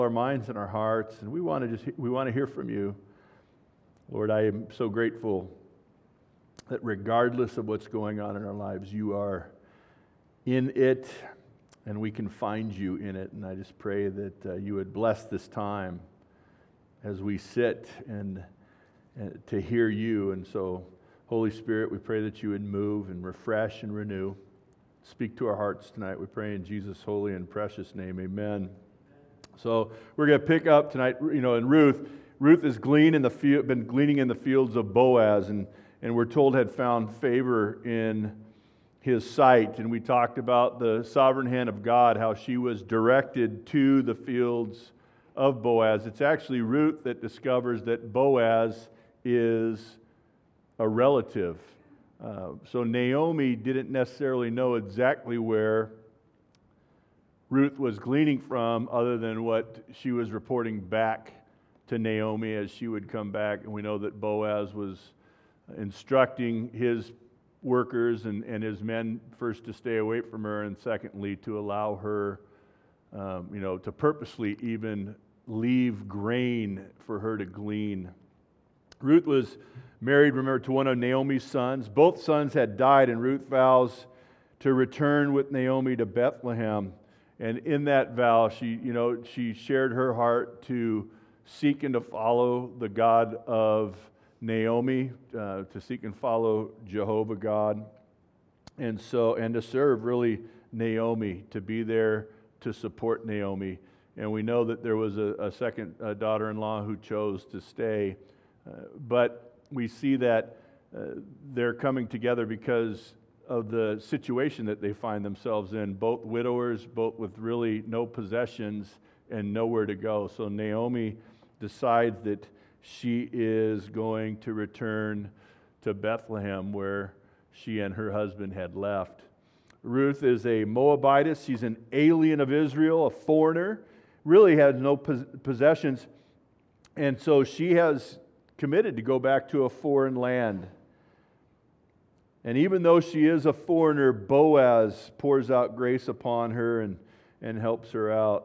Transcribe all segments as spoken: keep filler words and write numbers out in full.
our minds and our hearts, and we want to just we want to hear from you. Lord, I am so grateful that regardless of what's going on in our lives, you are in it, and we can find you in it. And I just pray that uh, you would bless this time as we sit and, and to hear you. And so, Holy Spirit, we pray that you would move and refresh and renew. Speak to our hearts tonight. We pray in Jesus' holy and precious name. Amen. So we're going to pick up tonight, you know, in Ruth. Ruth has gleaned in the field, been gleaning in the fields of Boaz, and, and we're told had found favor in his sight. And we talked about the sovereign hand of God, how she was directed to the fields of Boaz. It's actually Ruth that discovers that Boaz is a relative. Uh, so Naomi didn't necessarily know exactly where Ruth was gleaning from, other than what she was reporting back to Naomi as she would come back. And we know that Boaz was instructing his workers and, and his men first to stay away from her, and secondly to allow her, um, you know, to purposely even leave grain for her to glean. Ruth was married, remember, to one of Naomi's sons. Both sons had died, and Ruth vows to return with Naomi to Bethlehem. And in that vow, she, you know, she shared her heart to seek and to follow the God of Naomi, uh, to seek and follow Jehovah God, and so and to serve really Naomi, to be there to support Naomi. And we know that there was a, a second uh, daughter-in-law who chose to stay, uh, but we see that uh, they're coming together because of the situation that they find themselves in, both widowers, both with really no possessions and nowhere to go. So Naomi decides that she is going to return to Bethlehem, where she and her husband had left. Ruth is a Moabitess. She's an alien of Israel, a foreigner, really has no possessions, and so she has committed to go back to a foreign land. And even though she is a foreigner, Boaz pours out grace upon her and, and helps her out.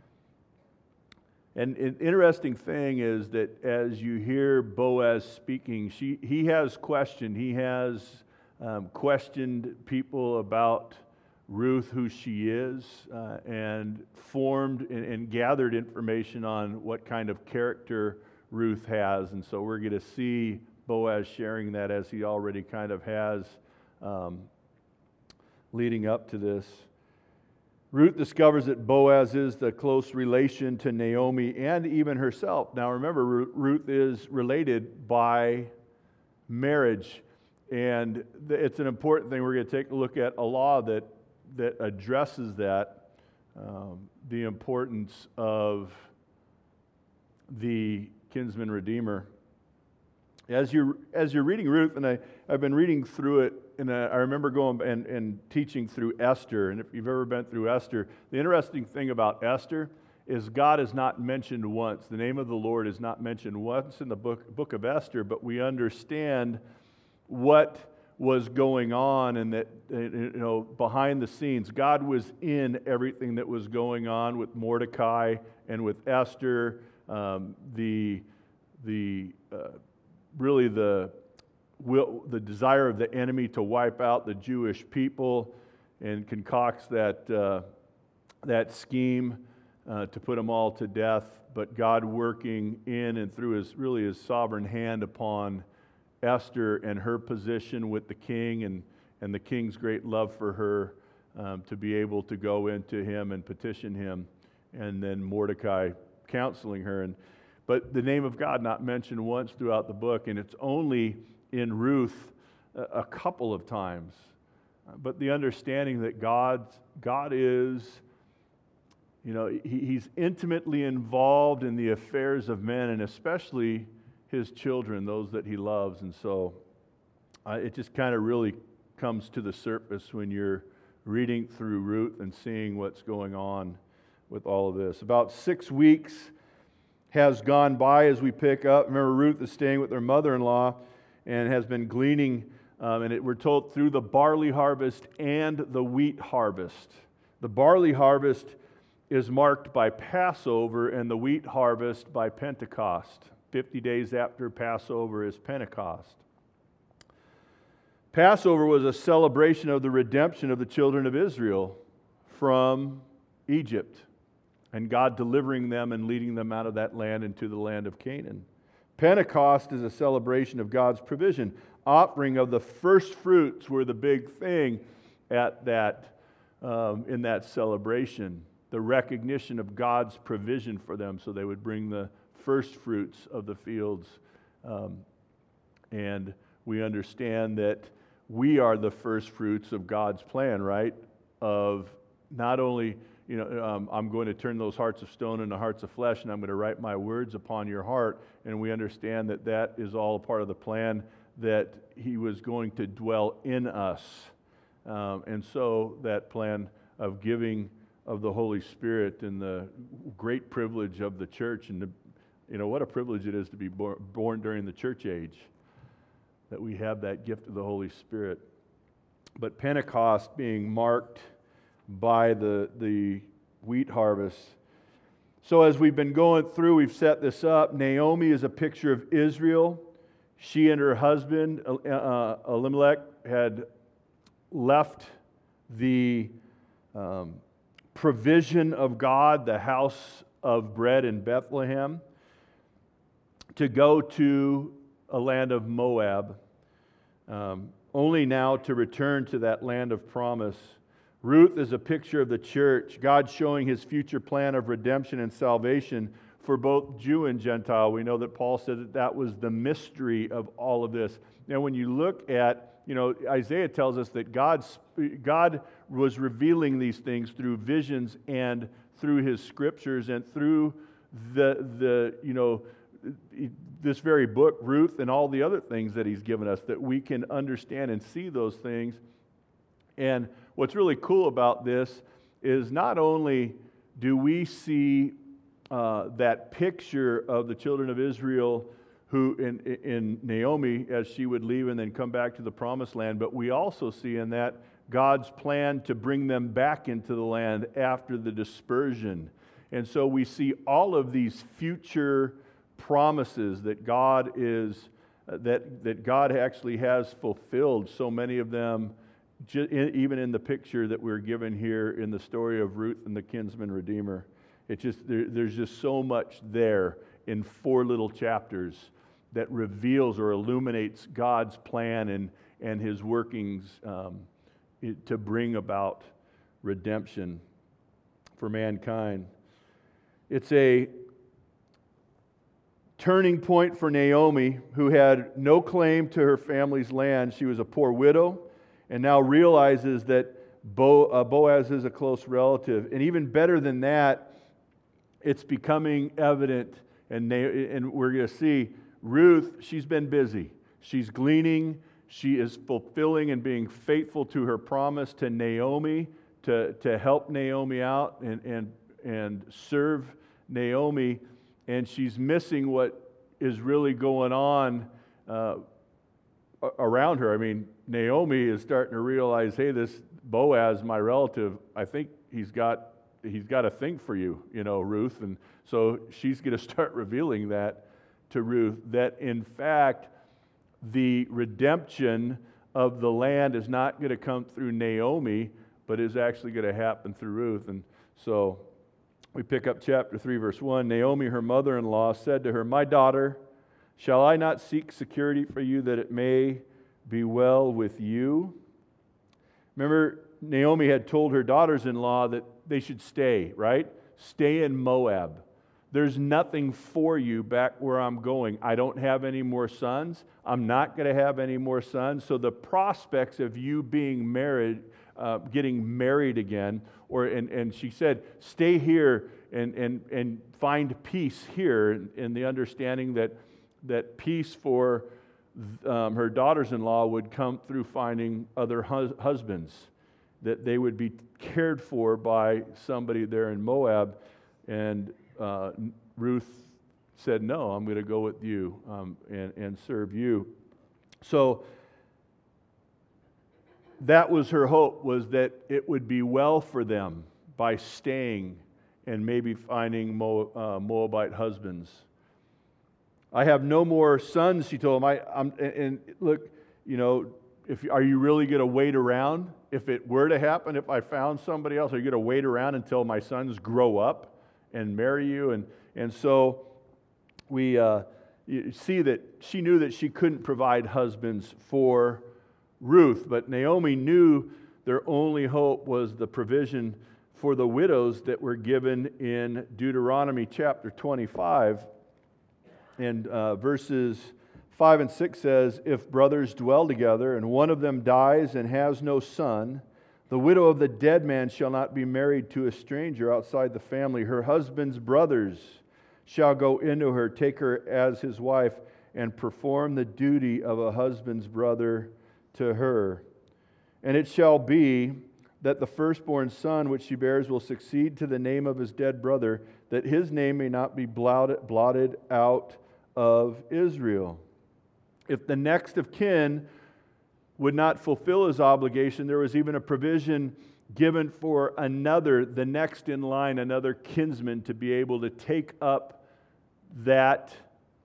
And an interesting thing is that as you hear Boaz speaking, she, he has questioned. He has um, questioned people about Ruth, who she is, uh, and formed and, and gathered information on what kind of character Ruth has. And so we're going to see Boaz sharing that, as he already kind of has um, leading up to this. Ruth discovers that Boaz is the close relation to Naomi and even herself. Now remember, Ruth is related by marriage, and it's an important thing. We're going to take a look at a law that, that addresses that, um, the importance of the kinsman redeemer. As you're, as you're reading Ruth, and I, I've been reading through it, and I remember going and, and teaching through Esther, and if you've ever been through Esther, the interesting thing about Esther is God is not mentioned once. The name of the Lord is not mentioned once in the book, book of Esther, but we understand what was going on, and that, you know, behind the scenes, God was in everything that was going on with Mordecai and with Esther, um, the, the, uh, really the will, the desire of the enemy to wipe out the Jewish people, and concocts that uh, that scheme uh, to put them all to death. But God working in and through His really His sovereign hand upon Esther and her position with the king, and and the king's great love for her, um, to be able to go into him and petition him, and then Mordecai counseling her. And but the name of God not mentioned once throughout the book, and it's only in Ruth a, a couple of times. But the understanding that God, God is, you know, he, He's intimately involved in the affairs of men, and especially His children, those that He loves. And so uh, it just kind of really comes to the surface when you're reading through Ruth and seeing what's going on with all of this. About six weeks has gone by as we pick up. Remember, Ruth is staying with her mother-in-law and has been gleaning, um, and it, we're told, through the barley harvest and the wheat harvest. The barley harvest is marked by Passover and the wheat harvest by Pentecost. Fifty days after Passover is Pentecost. Passover was a celebration of the redemption of the children of Israel from Egypt and God delivering them and leading them out of that land into the land of Canaan. Pentecost is a celebration of God's provision. Offering of the first fruits were the big thing at that um, in that celebration. The recognition of God's provision for them, so they would bring the first fruits of the fields. Um, and we understand that we are the first fruits of God's plan, right? Of not only, you know, um, I'm going to turn those hearts of stone into hearts of flesh, and I'm going to write my words upon your heart. And we understand that that is all a part of the plan, that He was going to dwell in us. Um, and so that plan of giving of the Holy Spirit and the great privilege of the church, and the, you know, what a privilege it is to be born, born during the church age, that we have that gift of the Holy Spirit. But Pentecost being marked by the, the wheat harvest. So as we've been going through, we've set this up. Naomi is a picture of Israel. She and her husband, uh, Elimelech, had left the um, provision of God, the house of bread in Bethlehem, to go to a land of Moab, um, only now to return to that land of promise. Ruth is a picture of the church, God showing His future plan of redemption and salvation for both Jew and Gentile. We know that Paul said that that was the mystery of all of this. Now, when you look at, you know, Isaiah tells us that God's, God was revealing these things through visions and through His scriptures and through the, the you know, this very book, Ruth, and all the other things that He's given us, that we can understand and see those things. And what's really cool about this is not only do we see uh, that picture of the children of Israel who in, in Naomi as she would leave and then come back to the promised land, but we also see in that God's plan to bring them back into the land after the dispersion. And so we see all of these future promises that God is uh, that that God actually has fulfilled. So many of them, ju- in, even in the picture that we're given here in the story of Ruth and the kinsman redeemer, it just there, there's just so much there in four little chapters that reveals or illuminates God's plan and and His workings um, it, to bring about redemption for mankind. It's a turning point for Naomi, who had no claim to her family's land. She was a poor widow and now realizes that Bo, uh, Boaz is a close relative. And even better than that, it's becoming evident, and, Na- and we're going to see Ruth, she's been busy. She's gleaning. She is fulfilling and being faithful to her promise to Naomi, to, to help Naomi out and, and, and serve Naomi. And she's missing what is really going on uh, around her. I mean, Naomi is starting to realize, hey, this Boaz, my relative, I think he's got he's got a thing for you, you know, Ruth. And so she's going to start revealing that to Ruth, that in fact, the redemption of the land is not going to come through Naomi, but is actually going to happen through Ruth. And so we pick up chapter three, verse one. Naomi, her mother-in-law, said to her, "My daughter, shall I not seek security for you that it may be well with you?" Remember, Naomi had told her daughters-in-law that they should stay, right? Stay in Moab. There's nothing for you back where I'm going. I don't have any more sons. I'm not going to have any more sons. So the prospects of you being married, uh, getting married again, or and, and she said, stay here and, and, and find peace here, in the understanding that, that peace for um, her daughters-in-law would come through finding other hus- husbands, that they would be cared for by somebody there in Moab. And uh, Ruth said, no, I'm going to go with you um, and, and serve you. So that was her hope, was that it would be well for them by staying and maybe finding Mo, uh, Moabite husbands. I have no more sons, she told him. I, I'm, and, and look, you know, if are you really going to wait around? If it were to happen, if I found somebody else, are you going to wait around until my sons grow up and marry you? And and so we uh, you see that she knew that she couldn't provide husbands for Ruth, but Naomi knew their only hope was the provision for the widows that were given in Deuteronomy chapter twenty-five. And uh, verses five and six says, "If brothers dwell together, and one of them dies and has no son, the widow of the dead man shall not be married to a stranger outside the family. Her husband's brothers shall go into her, take her as his wife, and perform the duty of a husband's brother to her. And it shall be that the firstborn son which she bears will succeed to the name of his dead brother, that his name may not be blotted, blotted out of Israel. If the next of kin would not fulfill his obligation, there was even a provision given for another, the next in line, another kinsman, to be able to take up that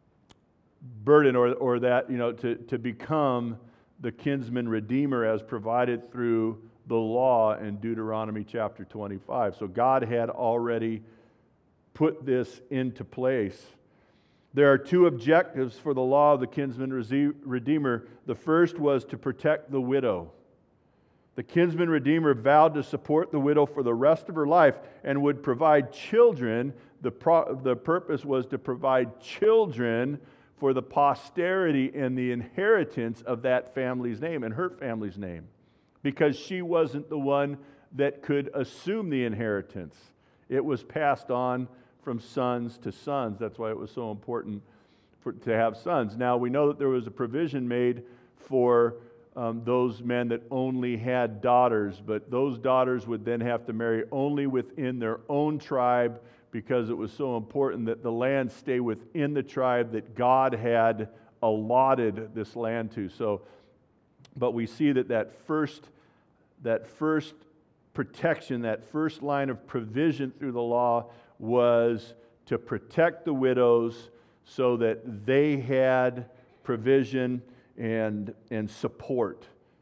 burden, or, or that, you know, to, to become the kinsman redeemer as provided through the law in Deuteronomy chapter twenty-five. So God had already put this into place. There are two objectives for the law of the kinsman redeemer. The first was to protect the widow. The kinsman redeemer vowed to support the widow for the rest of her life and would provide children. The, pro- the purpose was to provide children for the posterity and the inheritance of that family's name and her family's name, because she wasn't the one that could assume the inheritance. It was passed on from sons to sons. That's why it was so important for, to have sons. Now, we know that there was a provision made for um, those men that only had daughters, but those daughters would then have to marry only within their own tribe, because it was so important that the land stay within the tribe that God had allotted this land to. So, but we see that that first, that first protection, that first line of provision through the law was to protect the widows so that they had provision and, and support.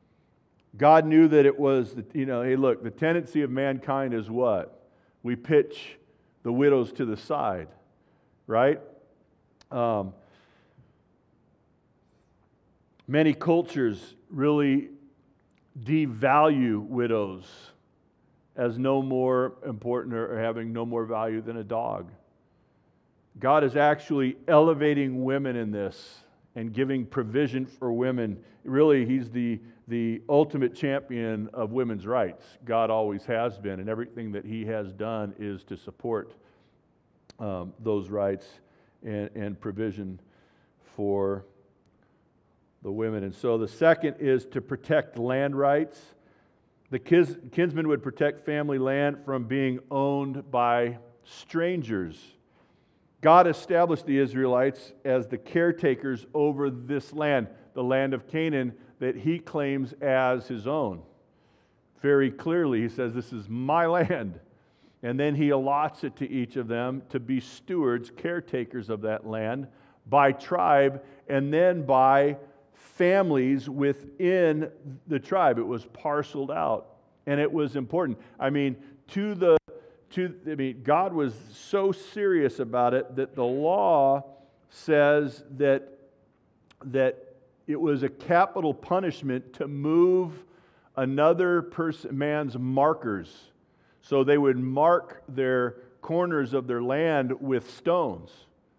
God knew that it was, you know, hey, look, the tendency of mankind is what? We pitch the widows to the side, right? Um, many cultures really devalue widows as no more important or having no more value than a dog. God is actually elevating women in this and giving provision for women. Really, He's the, the ultimate champion of women's rights. God always has been, and everything that He has done is to support um, those rights and, and provision for the women. And so the second is to protect land rights. The kins, kinsman would protect family land from being owned by strangers. God established the Israelites as the caretakers over this land, the land of Canaan that He claims as His own. Very clearly, He says, "This is my land." And then He allots it to each of them to be stewards, caretakers of that land by tribe, and then by families within the tribe. It was parceled out, and it was important. I mean, to the to I mean, God was so serious about it that the law says that that it was a capital punishment to move another person, man's markers. So they would mark their corners of their land with stones.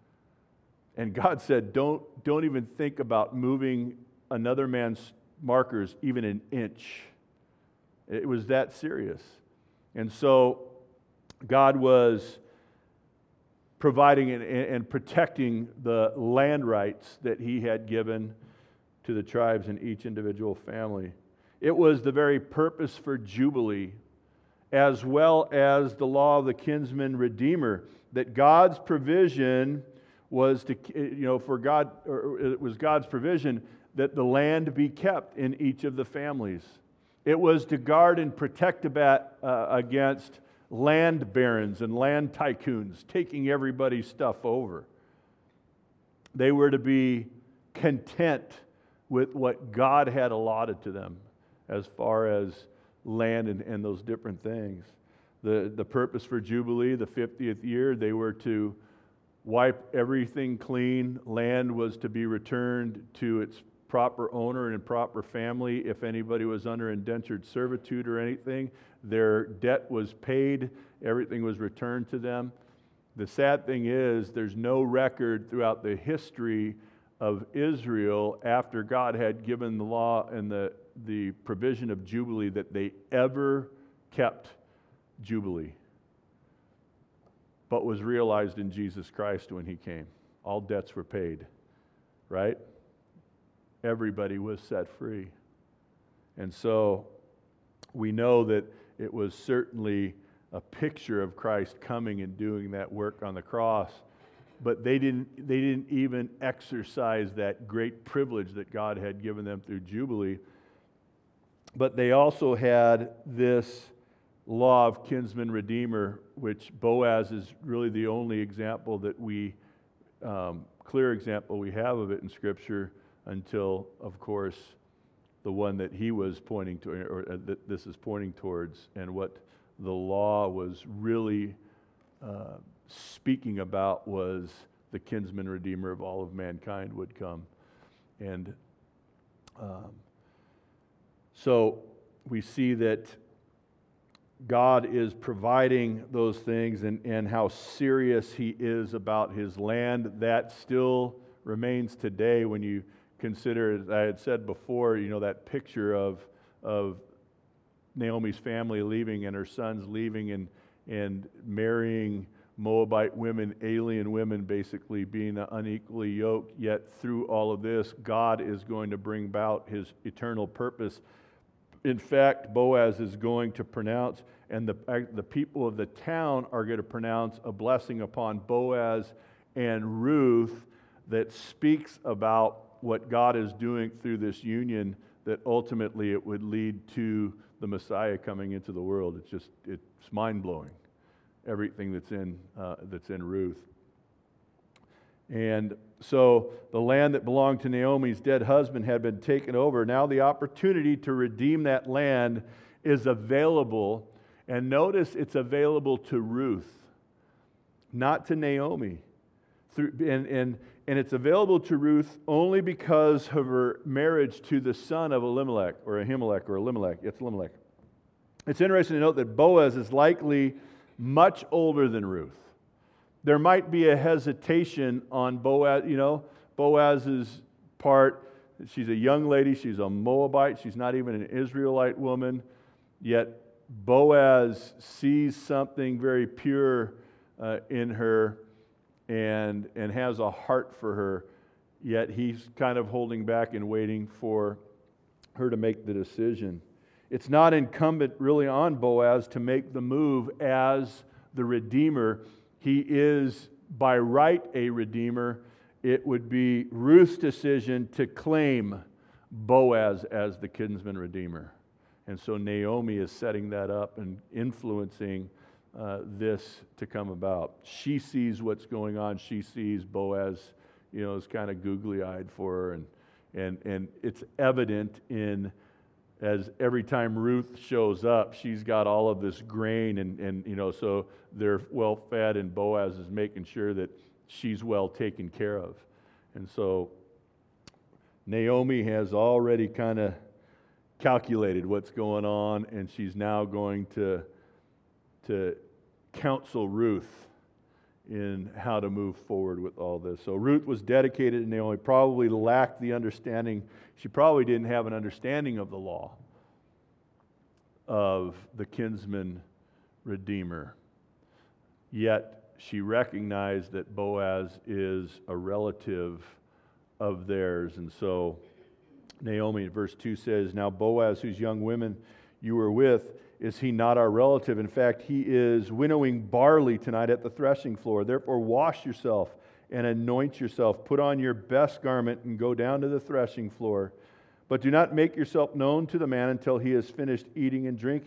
And God said, don't, don't even think about moving another man's markers even an inch. It was that serious. And so God was providing and, and protecting the land rights that He had given to the tribes in each individual family. It was the very purpose for Jubilee, as well as the law of the kinsman redeemer, that God's provision was to, you know, for God, or it was God's provision that the land be kept in each of the families. It was to guard and protect about, uh, against land barons and land tycoons taking everybody's stuff over. They were to be content with what God had allotted to them as far as land and, and those different things. The, the purpose for Jubilee, the fiftieth year, they were to wipe everything clean. Land was to be returned to its proper owner and proper family. If anybody was under indentured servitude or anything, their debt was paid. Everything was returned to them. The sad thing is there's no record throughout the history of Israel after God had given the law and the, the provision of Jubilee that they ever kept Jubilee, but was realized in Jesus Christ when He came. All debts were paid, right? Everybody was set free. And so we know that it was certainly a picture of Christ coming and doing that work on the cross, but they didn't, they didn't even exercise that great privilege that God had given them through Jubilee. But they also had this law of kinsman redeemer, which Boaz is really the only example that we, um, clear example we have of it in Scripture, until, of course, the one that he was pointing to, or that this is pointing towards, and what the law was really uh, speaking about was the kinsman redeemer of all of mankind would come. And um, so we see that God is providing those things, and, and how serious He is about His land. That still remains today when you consider, as I had said before, you know, that picture of of Naomi's family leaving and her sons leaving and and marrying Moabite women, alien women, basically being unequally yoked. Yet through all of this, God is going to bring about His eternal purpose. In fact, Boaz is going to pronounce, and the, the people of the town are going to pronounce a blessing upon Boaz and Ruth that speaks about what God is doing through this union, that ultimately it would lead to the Messiah coming into the world. It's just, it's mind-blowing, everything that's in, uh, that's in Ruth. And so the land that belonged to Naomi's dead husband had been taken over. Now the opportunity to redeem that land is available. And notice it's available to Ruth, not to Naomi. Through, and, and, and it's available to Ruth only because of her marriage to the son of Elimelech, or Ahimelech, or Elimelech. It's Elimelech. It's interesting to note that Boaz is likely much older than Ruth. There might be a hesitation on Boaz, you know, Boaz's part. She's a young lady. She's a Moabite. She's not even an Israelite woman. Yet Boaz sees something very pure uh, in her and, and has a heart for her. Yet he's kind of holding back and waiting for her to make the decision. It's not incumbent really on Boaz to make the move as the Redeemer. He is by right a Redeemer. It would be Ruth's decision to claim Boaz as the kinsman Redeemer. And so Naomi is setting that up and influencing uh, this to come about. She sees what's going on. She sees Boaz, you know, is kind of googly-eyed for her. And, and, and it's evident in, as every time Ruth shows up, she's got all of this grain, and, and you know, so they're well fed, and Boaz is making sure that she's well taken care of. And so Naomi has already kind of calculated what's going on, and she's now going to, to counsel Ruth in how to move forward with all this. So Ruth was dedicated to Naomi, probably lacked the understanding. She probably didn't have an understanding of the law of the kinsman redeemer. Yet she recognized that Boaz is a relative of theirs. And so Naomi in verse two says, "Now Boaz, whose young women you were with, is he not our relative? In fact, he is winnowing barley tonight at the threshing floor. Therefore wash yourself and anoint yourself. Put on your best garment and go down to the threshing floor. But do not make yourself known to the man until he has finished eating and drinking.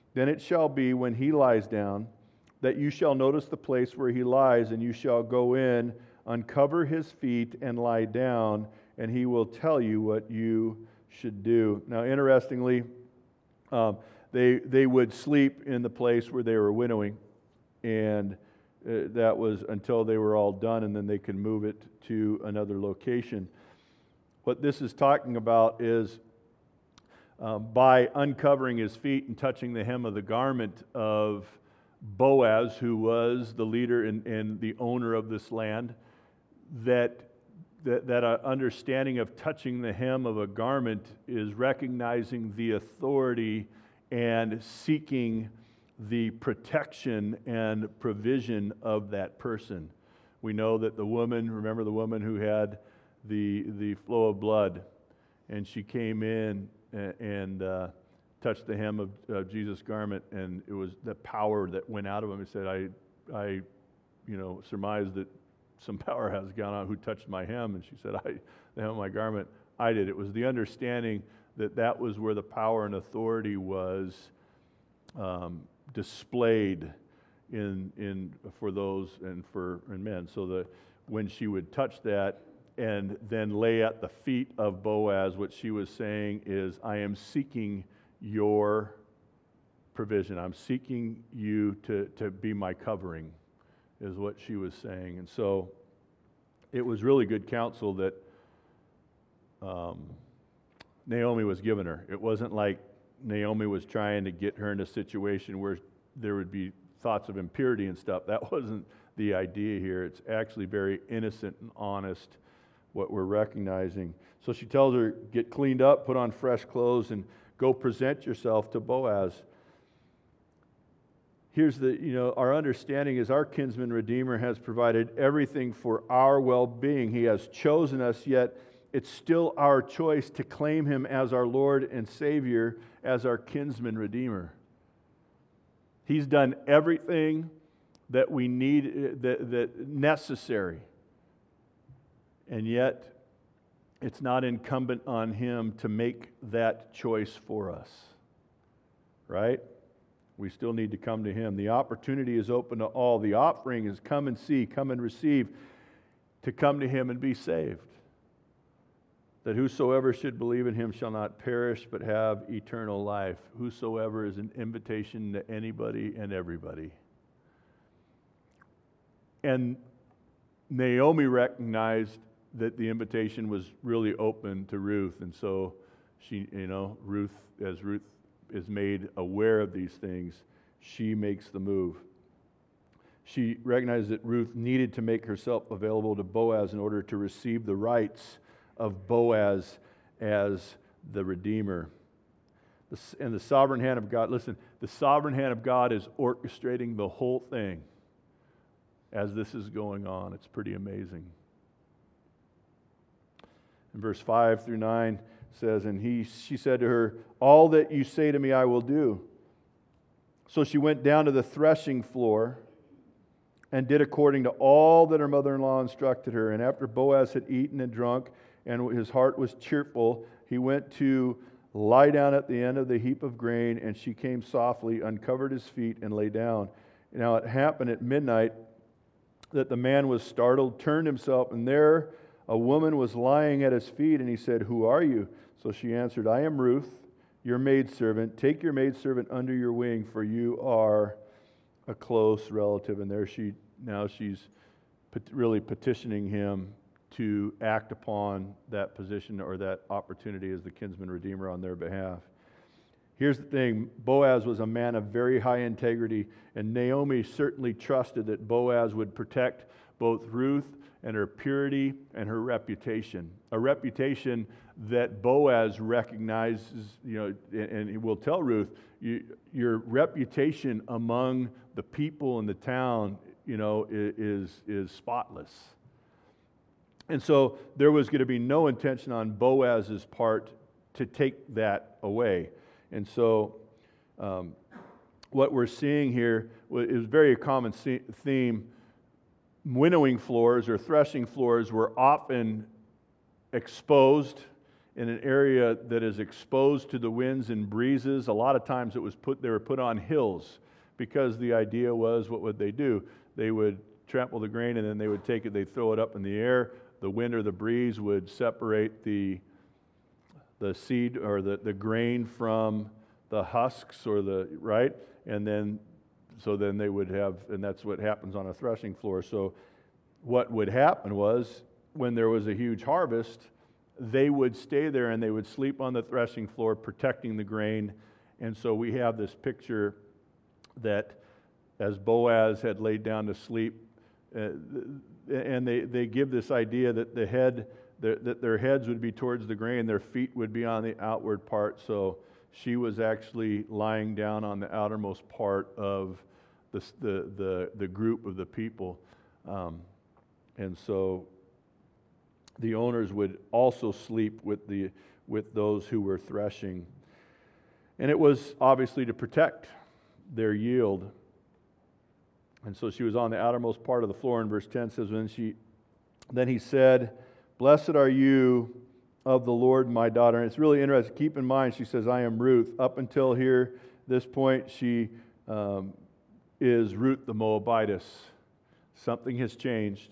Then it shall be when he lies down, that you shall notice the place where he lies, and you shall go in, uncover his feet, and lie down, and he will tell you what you should do. Now, interestingly, um, they they would sleep in the place where they were winnowing, and uh, that was until they were all done, and then they could move it to another location. What this is talking about is um, by uncovering his feet and touching the hem of the garment of Boaz, who was the leader and, and the owner of this land, that that, that uh, understanding of touching the hem of a garment is recognizing the authority and seeking the protection and provision of that person. We know that the woman, remember the woman who had the the flow of blood, and she came in and, and uh, touched the hem of uh, Jesus' garment, and it was the power that went out of him. He said, I, I, you know, surmised that some power has gone on. Who touched my hem? And she said, I, the hem of my garment, I did. It was the understanding that that was where the power and authority was um, displayed in in for those and for and men. So that when she would touch that and then lay at the feet of Boaz, what she was saying is, I am seeking your provision. I'm seeking you to, to be my covering, is what she was saying. And so it was really good counsel that um, Naomi was giving her. It wasn't like Naomi was trying to get her in a situation where there would be thoughts of impurity and stuff. That wasn't the idea here. It's actually very innocent and honest, what we're recognizing. So she tells her, get cleaned up, put on fresh clothes, and go present yourself to Boaz. Here's the, you know, our understanding is our kinsman redeemer has provided everything for our well-being. He has chosen us, yet it's still our choice to claim him as our Lord and Savior, as our kinsman redeemer. He's done everything that we need, that, that necessary. And yet, it's not incumbent on him to make that choice for us. Right? We still need to come to him. The opportunity is open to all. The offering is come and see, come and receive, to come to him and be saved. That whosoever should believe in him shall not perish, but have eternal life. Whosoever is an invitation to anybody and everybody. And Naomi recognized that the invitation was really open to Ruth, and so she, you know, Ruth, as Ruth is made aware of these things, she makes the move. She recognized that Ruth needed to make herself available to Boaz in order to receive the rights of Boaz as the Redeemer. And the sovereign hand of God, listen, the sovereign hand of God is orchestrating the whole thing as this is going on. It's pretty amazing. In verse five through nine says, and he, she said to her, all that you say to me I will do. So she went down to the threshing floor and did according to all that her mother-in-law instructed her. And after Boaz had eaten and drunk, and his heart was cheerful, he went to lie down at the end of the heap of grain, and she came softly, uncovered his feet, and lay down. Now it happened at midnight that the man was startled, turned himself, and there a woman was lying at his feet, and he said, who are you? So she answered, I am Ruth, your maidservant. Take your maidservant under your wing, for you are a close relative. And there she, now she's really petitioning him to act upon that position or that opportunity as the kinsman redeemer on their behalf. Here's the thing, Boaz was a man of very high integrity, and Naomi certainly trusted that Boaz would protect both Ruth and her purity and her reputation. A reputation that Boaz recognizes, you know, and he will tell Ruth, you, your reputation among the people in the town, you know, is, is spotless. And so there was going to be no intention on Boaz's part to take that away. And so um, what we're seeing here is a very common theme. Winnowing floors or threshing floors were often exposed in an area that is exposed to the winds and breezes. A lot of times it was put, they were put on hills, because the idea was, what would they do? They would trample the grain, and then they would take it, they'd throw it up in the air. The wind or the breeze would separate the the seed or the, the grain from the husks, or the, right? And then, so then they would have, and that's what happens on a threshing floor. So what would happen was, when there was a huge harvest, they would stay there and they would sleep on the threshing floor, protecting the grain. And so we have this picture that as Boaz had laid down to sleep, uh, and they, they give this idea that the head, the, that their heads would be towards the grain, their feet would be on the outward part. So she was actually lying down on the outermost part of the the the, the group of the people, um, and so the owners would also sleep with the with those who were threshing, and it was obviously to protect their yield. And so she was on the outermost part of the floor. And verse ten says, when she, then he said, "Blessed are you of the Lord, my daughter." And it's really interesting. Keep in mind, she says, "I am Ruth." Up until here, this point, she um, is Ruth the Moabitess. Something has changed.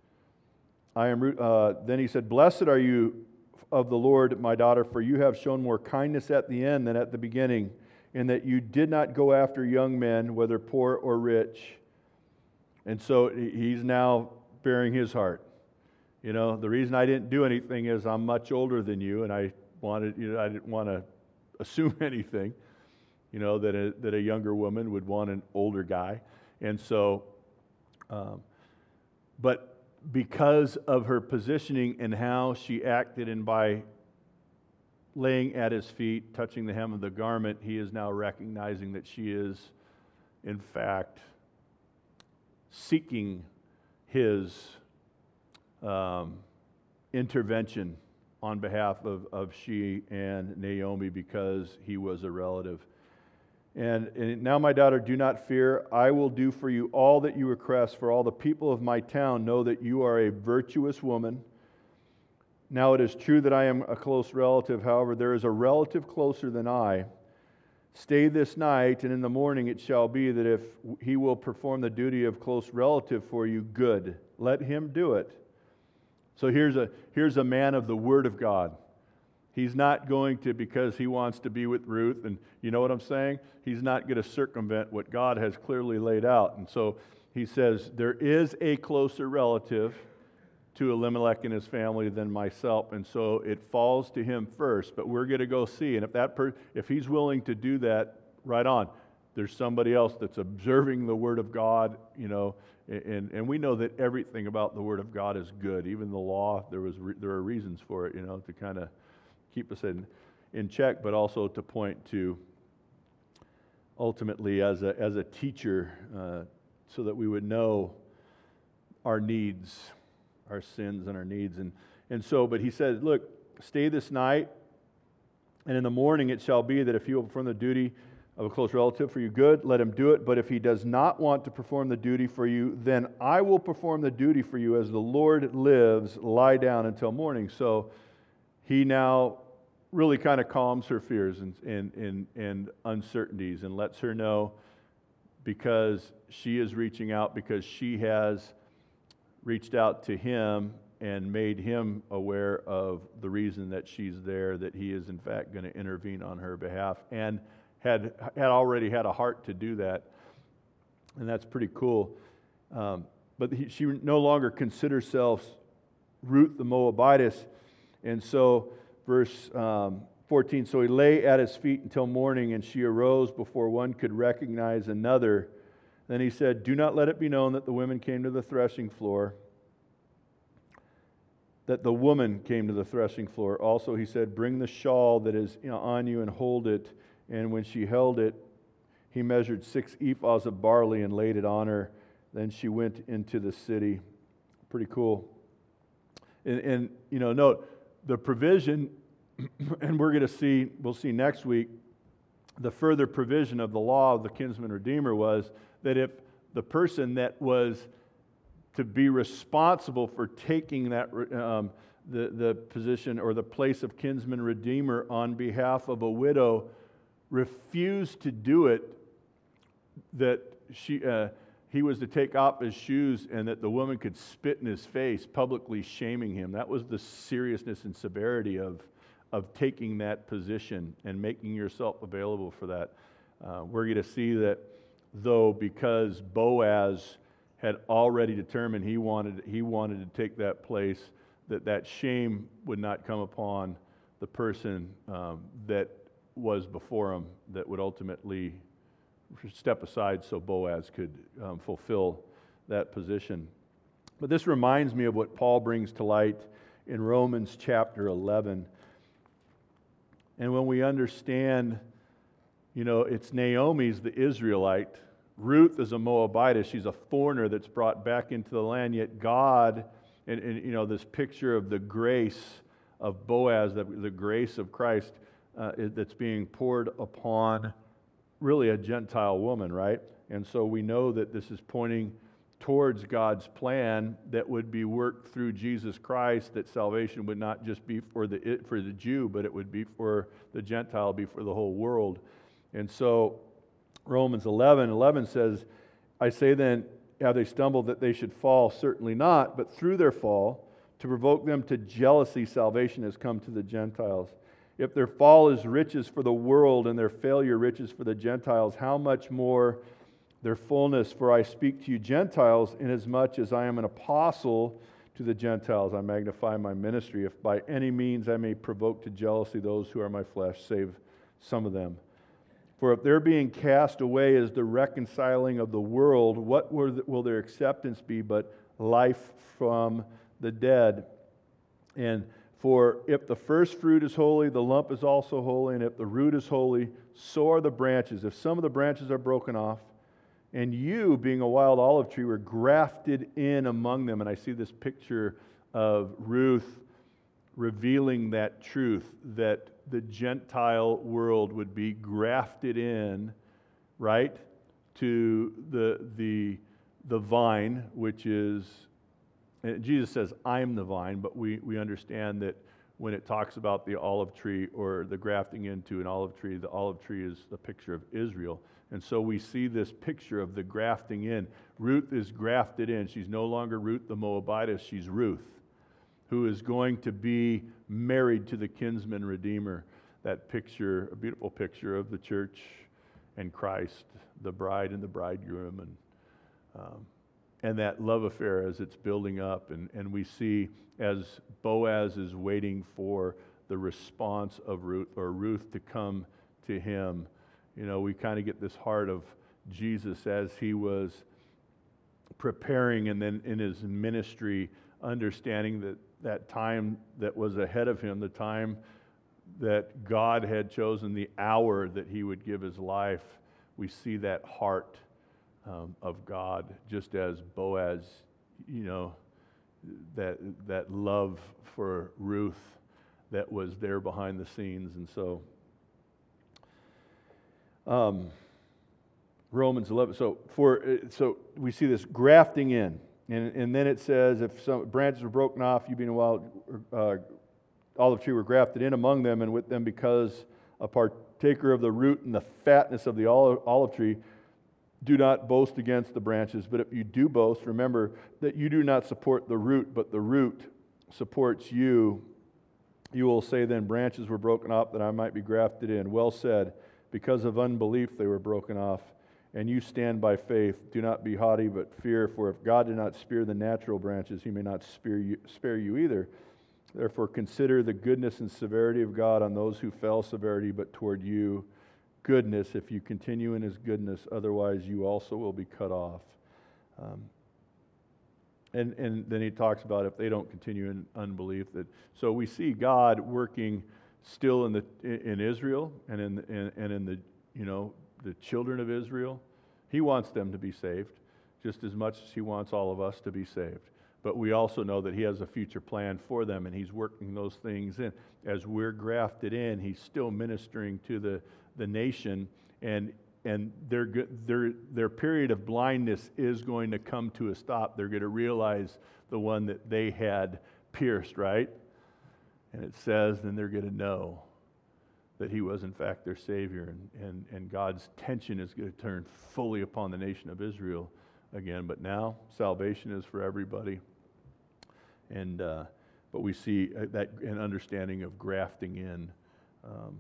I am Ruth. Uh, then he said, "Blessed are you of the Lord, my daughter, for you have shown more kindness at the end than at the beginning, in that you did not go after young men, whether poor or rich." And so he's now bearing his heart. You know, the reason I didn't do anything is I'm much older than you, and I wanted, you know, I didn't want to assume anything, you know, that a, that a younger woman would want an older guy. And so, um, but because of her positioning and how she acted, and by laying at his feet, touching the hem of the garment, he is now recognizing that she is, in fact, seeking his um, intervention on behalf of, of she and Naomi, because he was a relative. And, and now, my daughter, do not fear. I will do for you all that you request, for all the people of my town know that you are a virtuous woman. Now it is true that I am a close relative. However, there is a relative closer than I. Stay this night, and in the morning it shall be that if he will perform the duty of close relative for you, good. Let him do it. So here's a here's a man of the Word of God. He's not going to, because he wants to be with Ruth, and you know what I'm saying? He's not going to circumvent what God has clearly laid out. And so he says, there is a closer relative to Elimelech and his family than myself, and so it falls to him first. But we're going to go see, and if that per- if he's willing to do that, right on. There's somebody else that's observing the Word of God, you know, and and we know that everything about the Word of God is good. Even the law, there was re- there are reasons for it, you know, to kind of keep us in in check, but also to point to ultimately as a as a teacher, uh, so that we would know our needs, our sins and our needs. And, and so, but he said, look, stay this night, and in the morning it shall be that if he will perform the duty of a close relative for you, good, let him do it. But if he does not want to perform the duty for you, then I will perform the duty for you. As the Lord lives, lie down until morning. So he now really kind of calms her fears and, and, and, and uncertainties, and lets her know, because she is reaching out, because she has reached out to him and made him aware of the reason that she's there, that he is in fact going to intervene on her behalf, and had had already had a heart to do that. And that's pretty cool. Um, but he, she no longer considers herself Ruth the Moabitess. And so verse um, fourteen, so he lay at his feet until morning, and she arose before one could recognize another. Then he said, do not let it be known that the women came to the threshing floor, that the woman came to the threshing floor. Also he said, bring the shawl that is on you and hold it. And when she held it, he measured six ephahs of barley and laid it on her. Then she went into the city. Pretty cool. And, and you know, note the provision, and we're going to see, we'll see next week, the further provision of the law of the kinsman redeemer was that if the person that was to be responsible for taking that um, the, the position or the place of kinsman redeemer on behalf of a widow, refused to do it, that she, uh, he was to take off his shoes and that the woman could spit in his face, publicly shaming him. That was the seriousness and severity of, of taking that position and making yourself available for that. Uh, we're going to see that, though, because Boaz had already determined he wanted he wanted to take that place, that that shame would not come upon the person um, that was before him, that would ultimately step aside so Boaz could um, fulfill that position. But this reminds me of what Paul brings to light in Romans chapter eleven. And when we understand, you know, it's Naomi's the Israelite, Ruth is a Moabitess, she's a foreigner that's brought back into the land, yet God, and, and you know, this picture of the grace of Boaz, the, the grace of Christ uh, that's being poured upon really a Gentile woman, right? And so we know that this is pointing towards God's plan that would be worked through Jesus Christ, that salvation would not just be for the for the Jew, but it would be for the Gentile, be for the whole world. And so Romans eleven eleven says, I say then, have they stumbled that they should fall? Certainly not, but through their fall, to provoke them to jealousy, salvation has come to the Gentiles. If their fall is riches for the world and their failure riches for the Gentiles, how much more their fullness? For I speak to you Gentiles, inasmuch as I am an apostle to the Gentiles. I magnify my ministry, if by any means I may provoke to jealousy those who are my flesh, save some of them. For if their being cast away is the reconciling of the world, what will their acceptance be but life from the dead? And for if the first fruit is holy, the lump is also holy, and if the root is holy, so are the branches. If some of the branches are broken off, and you, being a wild olive tree, were grafted in among them. And I see this picture of Ruth revealing that truth, that the Gentile world would be grafted in, right, to the the the vine, which is, and Jesus says, I'm the vine, but we, we understand that when it talks about the olive tree or the grafting into an olive tree, the olive tree is the picture of Israel. And so we see this picture of the grafting in. Ruth is grafted in. She's no longer Ruth the Moabitess, she's Ruth, who is going to be married to the kinsman redeemer. That picture, a beautiful picture of the church and Christ, the bride and the bridegroom, and um, and that love affair as it's building up. And, and we see as Boaz is waiting for the response of Ruth, or Ruth to come to him, you know, we kind of get this heart of Jesus as he was preparing and then in his ministry, understanding that that time that was ahead of him, the time that God had chosen, the hour that he would give his life. We see that heart um, of God, just as Boaz, you know, that that love for Ruth that was there behind the scenes. And so um, Romans eleven, so for so we see this grafting in, and, and then it says, if some branches were broken off, you being a wild uh, olive tree were grafted in among them, and with them because a partaker of the root and the fatness of the olive, olive tree, do not boast against the branches. But if you do boast, remember that you do not support the root, but the root supports you. You will say then, branches were broken off that I might be grafted in. Well said, because of unbelief they were broken off. And you stand by faith. Do not be haughty, but fear, for if God did not spare the natural branches, he may not spare you, spare you either. Therefore consider the goodness and severity of God on those who fell, severity, but toward you goodness, if you continue in his goodness, otherwise you also will be cut off. Um, and, and then he talks about if they don't continue in unbelief. That so we see God working still in the in Israel and in, in and in the you know the children of Israel. He wants them to be saved just as much as he wants all of us to be saved. But we also know that he has a future plan for them, and he's working those things in. As we're grafted in, he's still ministering to the, the nation, and and their their their period of blindness is going to come to a stop. They're going to realize the one that they had pierced, right? And it says, then they're going to know that he was in fact their Savior, and, and, and God's tension is going to turn fully upon the nation of Israel again. But now salvation is for everybody. And uh, but we see that an understanding of grafting in. Um,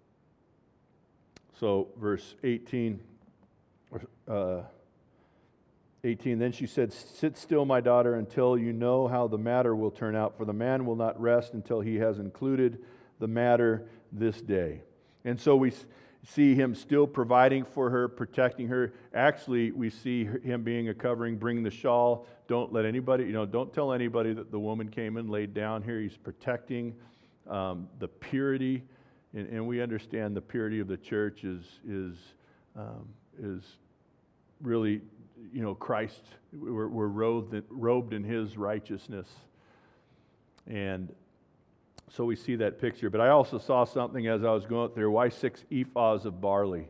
so verse eighteen, uh, eighteen, then she said, sit still, my daughter, until you know how the matter will turn out, for the man will not rest until he has included the matter this day. And so we see him still providing for her, protecting her. Actually, we see him being a covering, bring the shawl. Don't let anybody, you know, don't tell anybody that the woman came and laid down here. He's protecting um, the purity, and, and we understand the purity of the church is is um, is really, you know, Christ. We're, we're robed, robed in His righteousness, and so we see that picture. But I also saw something as I was going up there. Why six ephahs of barley?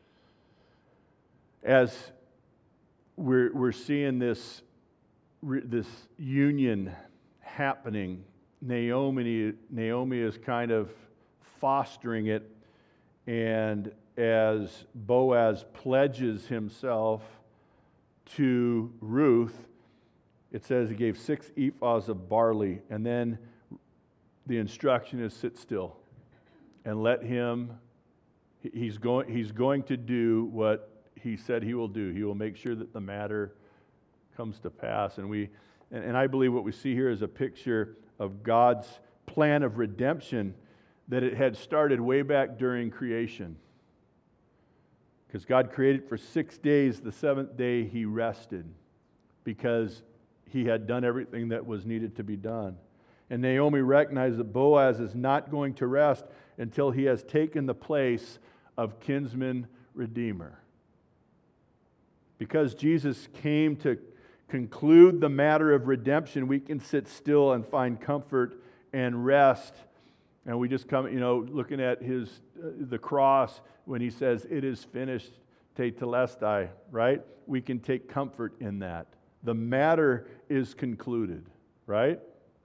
As we're we're seeing this this union happening, Naomi Naomi is kind of fostering it, and as Boaz pledges himself to Ruth, it says he gave six ephahs of barley, and then the instruction is sit still and let him, he's going, he's going to do what he said he will do. He will make sure that the matter comes to pass. And we, and, and I believe what we see here is a picture of God's plan of redemption, that it had started way back during creation. Because God created for six days, the seventh day He rested, because He had done everything that was needed to be done. And Naomi recognized that Boaz is not going to rest until he has taken the place of kinsman redeemer. Because Jesus came to conclude the matter of redemption, we can sit still and find comfort and rest. And we just come, you know, looking at his uh, the cross when He says, it is finished, te telestai, right? We can take comfort in that. The matter is concluded, right?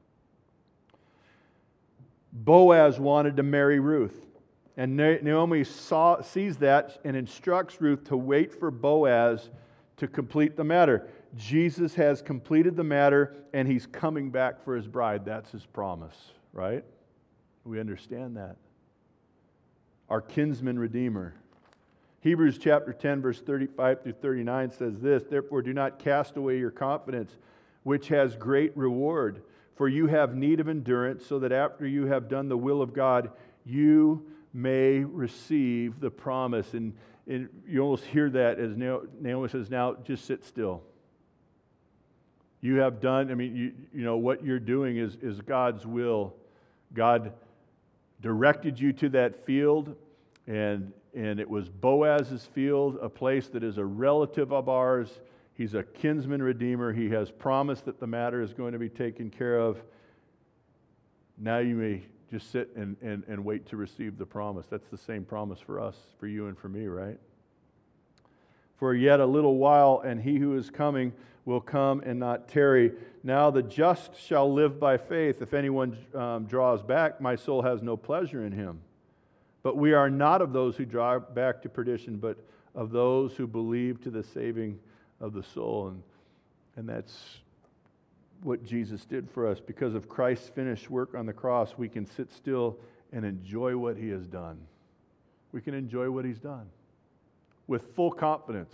Boaz wanted to marry Ruth, and Naomi saw, sees that and instructs Ruth to wait for Boaz to complete the matter. Jesus has completed the matter, and He's coming back for His bride. That's His promise, right? We understand that. Our kinsman redeemer. Hebrews chapter ten, verse thirty-five through thirty-nine says this, therefore do not cast away your confidence, which has great reward. For you have need of endurance, so that after you have done the will of God, you may receive the promise. And, and you almost hear that as Naomi says, now just sit still. You have done, I mean, you, you know, what you're doing is, is God's will. God directed you to that field, and, and it was Boaz's field, a place that is a relative of ours. He's a kinsman redeemer. He has promised that the matter is going to be taken care of. Now you may just sit and, and, and wait to receive the promise. That's the same promise for us, for you and for me, right? For yet a little while, and He who is coming will come and not tarry. Now the just shall live by faith. If anyone um, draws back, my soul has no pleasure in him. But we are not of those who draw back to perdition, but of those who believe to the saving of the soul. And, and that's what Jesus did for us. Because of Christ's finished work on the cross, we can sit still and enjoy what He has done. We can enjoy what He's done with full confidence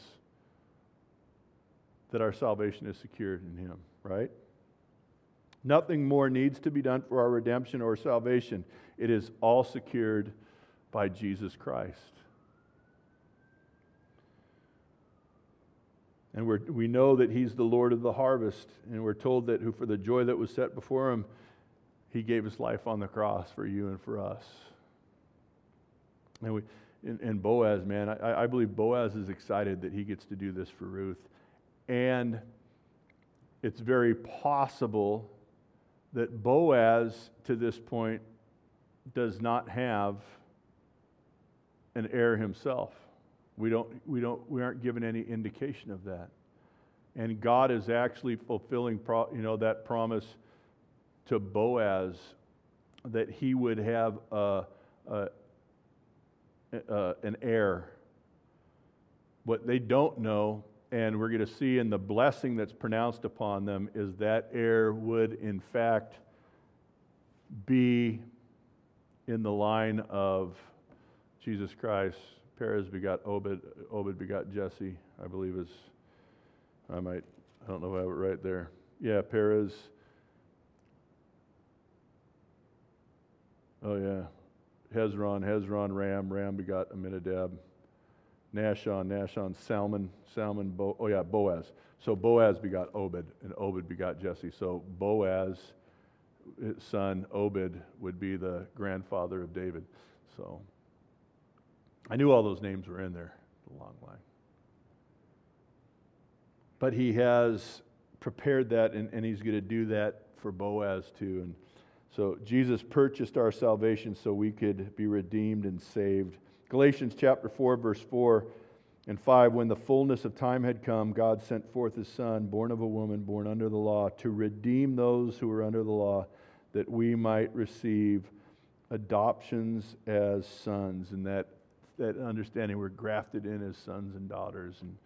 that our salvation is secured in Him, right? Nothing more needs to be done for our redemption or salvation. It is all secured by Jesus Christ. And we're, we know that He's the Lord of the harvest. And we're told that who for the joy that was set before Him, He gave His life on the cross for you and for us. And, we, and, and Boaz, man, I, I believe Boaz is excited that he gets to do this for Ruth. And it's very possible that Boaz, to this point, does not have an heir himself. We don't, we don't, we aren't given any indication of that. And God is actually fulfilling, pro, you know, that promise to Boaz that he would have a, a, a, an heir. What they don't know, and we're going to see in the blessing that's pronounced upon them, is that heir would in fact be in the line of Jesus Christ. Perez begot Obed, Obed begot Jesse, I believe is, I might, I don't know if I have it right there. Yeah, Perez. Oh yeah. Hezron, Hezron, Ram, Ram begot Aminadab. Nashon, Nashon, Salmon, Salmon, Bo, oh yeah, Boaz. So Boaz begot Obed, and Obed begot Jesse. So Boaz, his son Obed, would be the grandfather of David. So I knew all those names were in there, a long line. But he has prepared that, and, and he's going to do that for Boaz too. And so Jesus purchased our salvation so we could be redeemed and saved. Galatians chapter four, verse four and five, when the fullness of time had come, God sent forth His Son, born of a woman, born under the law, to redeem those who were under the law, that we might receive adoptions as sons. And that, that understanding, we're grafted in as sons and daughters. And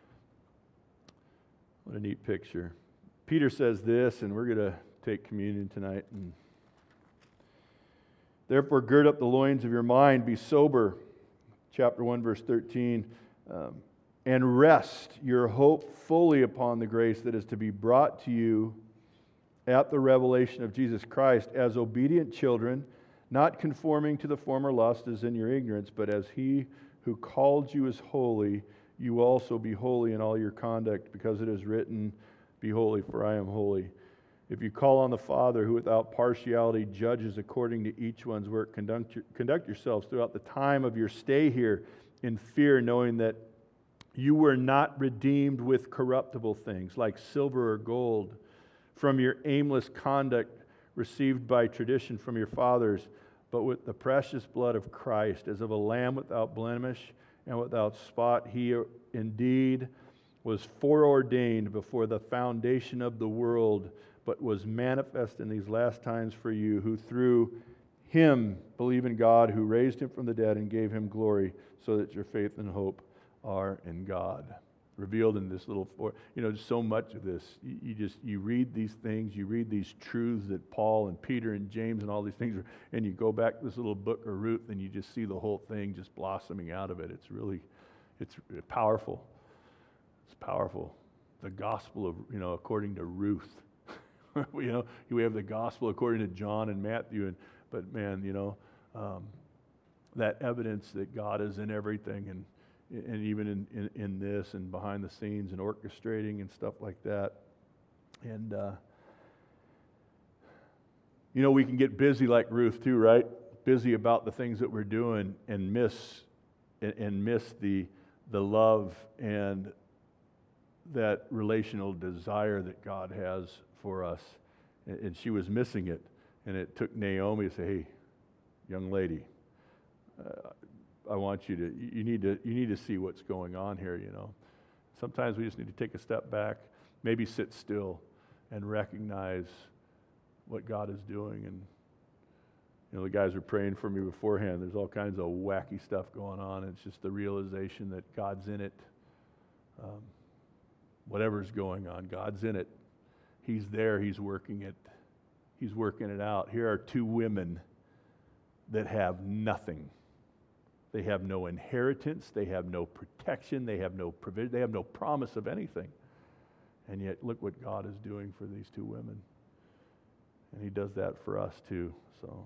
what a neat picture. Peter says this, and we're going to take communion tonight. And therefore, gird up the loins of your mind, be sober. Chapter one, verse thirteen. Um, and rest your hope fully upon the grace that is to be brought to you at the revelation of Jesus Christ, as obedient children, not conforming to the former lust as in your ignorance, but as He who called you is holy, you also be holy in all your conduct, because it is written, be holy, for I am holy. If you call on the Father, who without partiality judges according to each one's work, conduct, conduct yourselves throughout the time of your stay here in fear, knowing that you were not redeemed with corruptible things like silver or gold from your aimless conduct received by tradition from your fathers, but with the precious blood of Christ, as of a lamb without blemish and without spot. He indeed was foreordained before the foundation of the world, but was manifest in these last times for you, who through Him believe in God, who raised Him from the dead and gave Him glory, so that your faith and hope are in God. Revealed in this little, four, you know, so much of this. You, you just, you read these things, you read these truths that Paul and Peter and James and all these things are, and you go back to this little book of Ruth, and you just see the whole thing just blossoming out of it. It's really, it's powerful. It's powerful. The gospel of, you know, according to Ruth. You know, we have the gospel according to John and Matthew, and but man, you know, um, that evidence that God is in everything, and and even in, in, in this and behind the scenes and orchestrating and stuff like that. And, uh, you know, we can get busy like Ruth too, right? Busy about the things that we're doing and miss and, and miss the the love and that relational desire that God has for us. And, and she was missing it. And it took Naomi to say, hey, young lady, uh, I want you to, you need to, you need to see what's going on here, you know. Sometimes we just need to take a step back, maybe sit still and recognize what God is doing. And, you know, the guys were praying for me beforehand. There's all kinds of wacky stuff going on. It's just the realization that God's in it. Um, whatever's going on, God's in it. He's there. He's working it. He's working it out. Here are two women that have nothing. They have no inheritance. They have no protection. They have no provision. They have no promise of anything. And yet, look what God is doing for these two women. And He does that for us too. So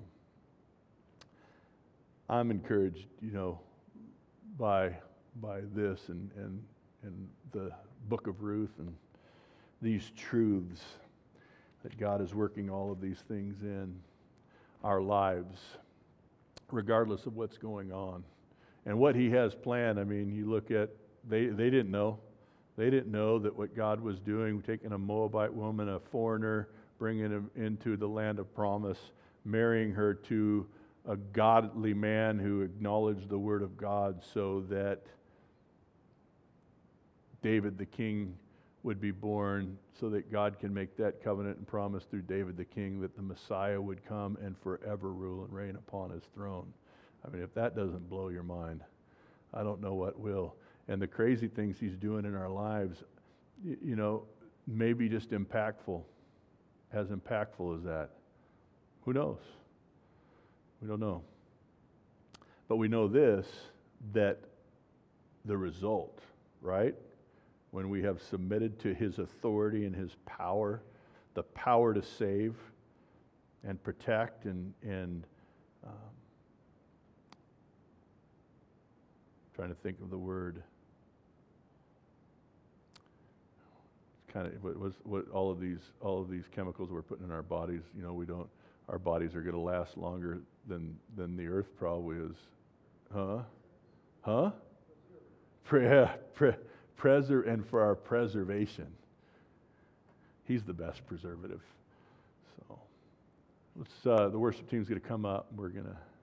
I'm encouraged, you know, by by this and and and the book of Ruth and these truths that God is working all of these things in our lives, regardless of what's going on. And what He has planned, I mean, you look at, they, they didn't know. They didn't know that what God was doing, taking a Moabite woman, a foreigner, bringing him into the land of promise, marrying her to a godly man who acknowledged the word of God, so that David the king would be born so that God can make that covenant and promise through David the king that the Messiah would come and forever rule and reign upon his throne. I mean, if that doesn't blow your mind, I don't know what will. And the crazy things he's doing in our lives, you, you know, maybe just impactful, as impactful as that. Who knows? We don't know. But we know this, that the result, right? When we have submitted to his authority and his power, the power to save and protect and, and um, trying to think of the word. It's kind of what was what all of these all of these chemicals we're putting in our bodies. You know, we don't. Our bodies are going to last longer than than the earth probably is. Huh? Huh? Pre- pre- preser and for our preservation. He's the best preservative. So, let's. Uh, the worship team's going to come up. We're going to.